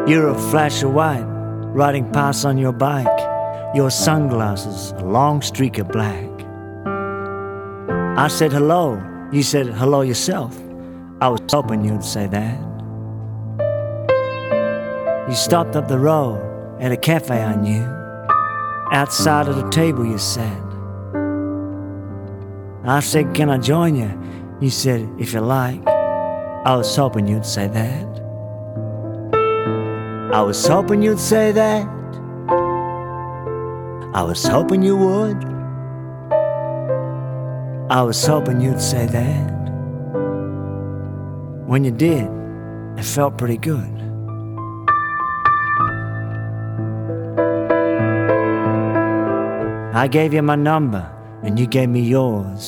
You're a flash of white, riding past on your bike. Your sunglasses, a long streak of black. I said hello, you said hello yourself. I was hoping you'd say that. You stopped up the road at a cafe I knew. Outside of the table you sat. I said, can I join you? You said, if you like. I was hoping you'd say that. I was hoping you'd say that. I was hoping you would. I was hoping you'd say that. When you did, it felt pretty good. I gave you my number, and you gave me yours.